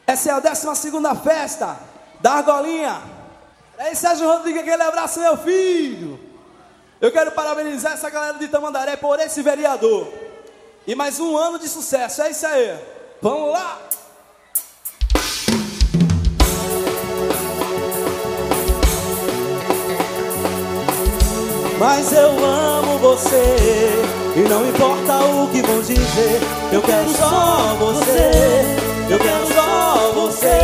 Essa é a 12ª festa da Argolinha. É isso, Sérgio Rodrigues, aquele abraço, meu filho. Eu quero parabenizar essa galera de Tamandaré por esse vereador. E mais um ano de sucesso, é isso aí. Vamos lá! Mas eu amo você, e não importa o que vão dizer. Eu quero só você, eu quero só você.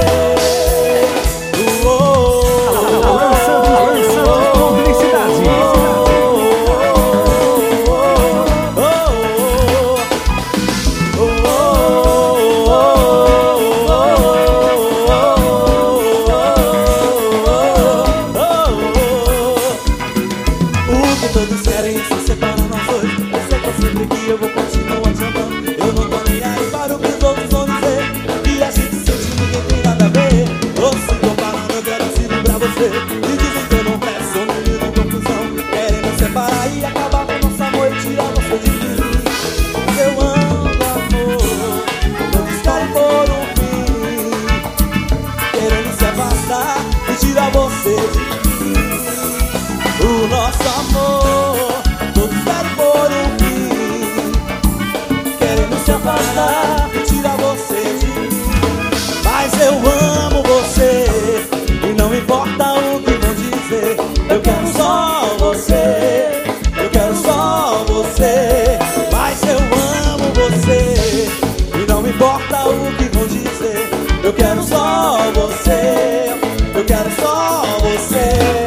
Lança publicidade. Todos querem se separar nós dois. Eu sei que sempre que eu vou continuar te amando. Eu não tô nem aí para o que os outros vão dizer. Que a gente sente, ninguém tem nada a ver. Ou se comparando, eu quero se livrar você. E dizem que eu não presto, sou meio de confusão. Querem nos separar e acabar com nosso amor e tirar você de mim. Eu amo amor, todos querem por um fim. Querendo se afastar e tirar você de mim. O nosso amor, todos querem por um fim. Queremos se afastar e tirar você de mim. Mas eu amo você, e não importa o que vão dizer. Eu quero só você, eu quero só você. Mas eu amo você, e não importa o que vão dizer. Eu quero só você, eu quero só você.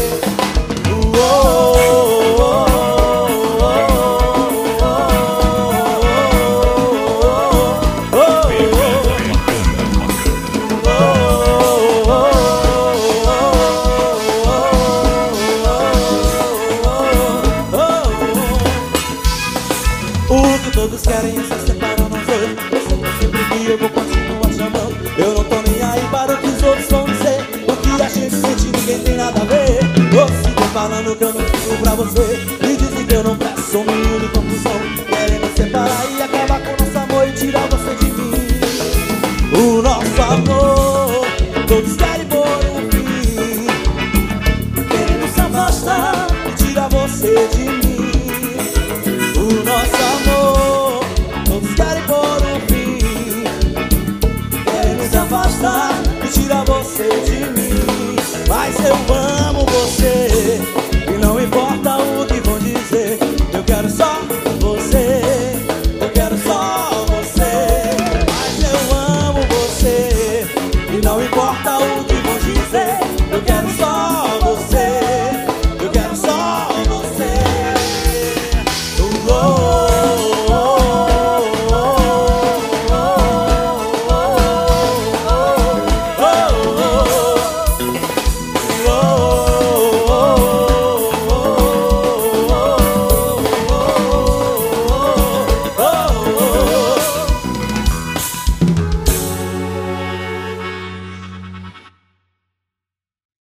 O que todos querem é se separar nós dois. Eu sei que sempre que eu vou continuar te amando. Eu não tô nem aí para o que os outros vão dizer. O que a gente sente ninguém tem nada a ver. Você tá falando que eu não fico pra você. E dizem que eu não presto, sou meio de confusão. Querem me separar e acabar com nosso amor e tirar você de mim. O nosso amor, todos querem por um fim. Querendo se afastar e tirar você de mim. O nosso amor, todos querem por um fim. Queremos se afastar